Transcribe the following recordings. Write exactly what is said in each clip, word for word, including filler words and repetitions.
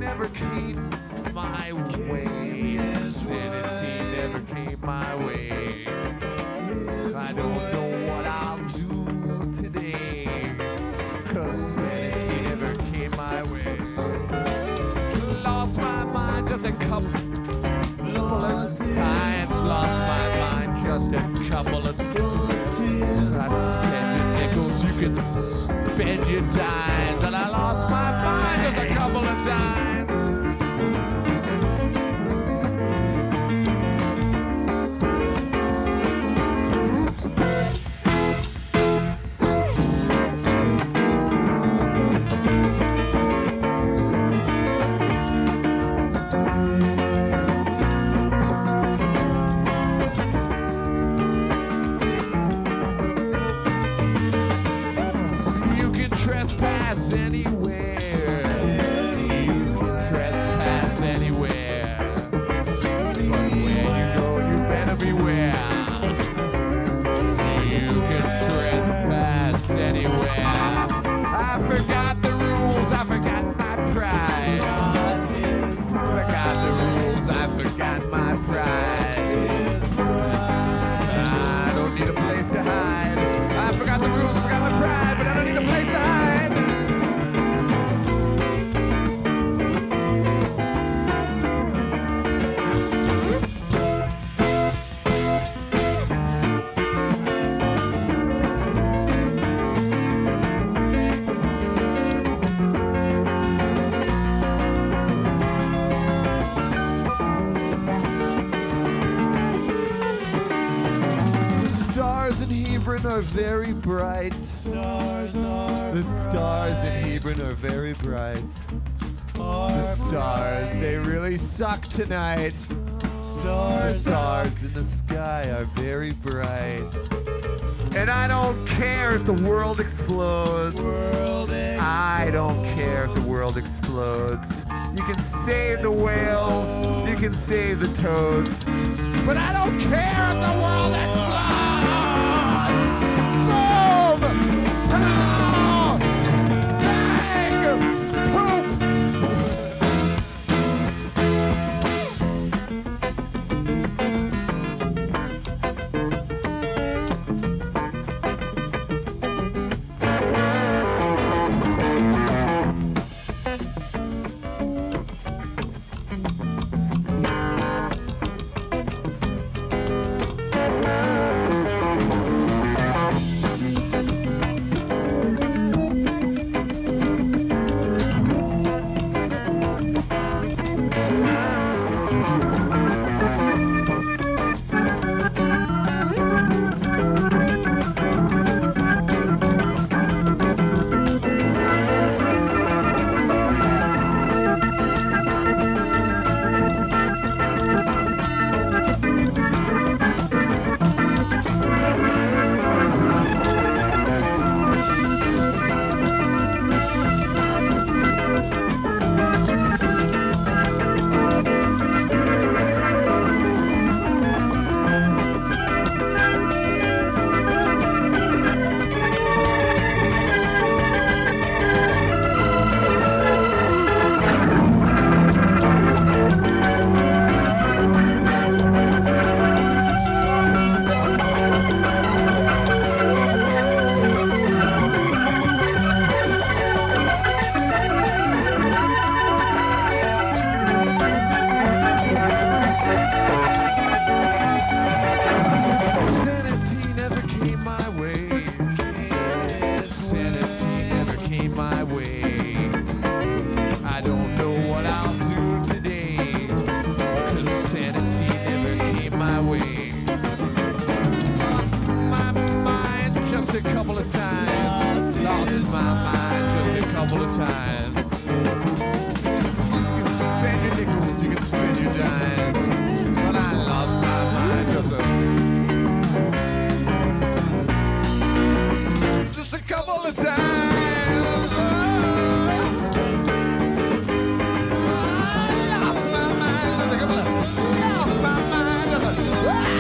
never came my way. Sanity never came my way. I don't know what I'll do today, 'cause sanity never came my way. Lost my mind just a couple of times. Lost my mind just a couple of times. I spend your nickels, you can spend your dimes. And I lost my mind just a couple of times. Trespass anywhere. You can trespass anywhere. But where you go, you better beware. You can trespass anywhere. I forgot the rules, I forgot my pride. Forgot the rules, I forgot my pride. I don't need a place to hide. I forgot the rules, forgot my pride, but I don't need a place to hide. The stars in Hebron are very bright. Stars are The stars in Hebron are very bright. The stars, they really suck tonight. The Stars stars in the sky are very bright. And I don't care if the world explodes. world I don't care if the world explodes. You can save the whales, you can save the toads, but I don't care if the world explodes! Boom! Pow! Bang! Poop! Ah!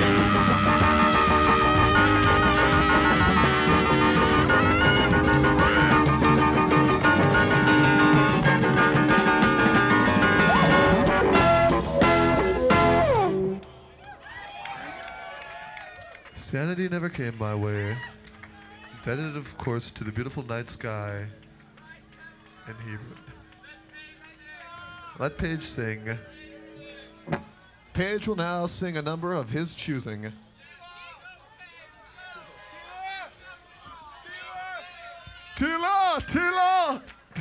Sanity never came my way. Vetted, of course, to the beautiful night sky in Hebrew. Let Paige sing. Paige will now sing a number of his choosing. Tila! Tila!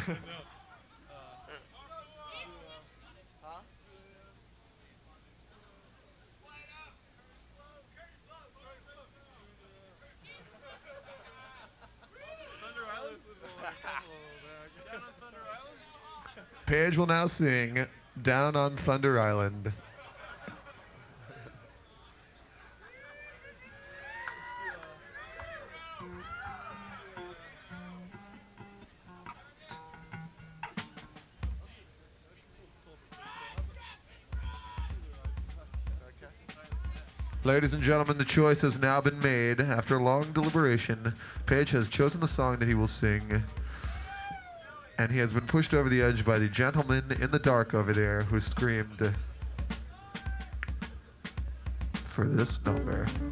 Paige will now sing Down on Thunder Island. Ladies and gentlemen, the choice has now been made. After long deliberation, Paige has chosen the song that he will sing. And he has been pushed over the edge by the gentleman in the dark over there who screamed for this number.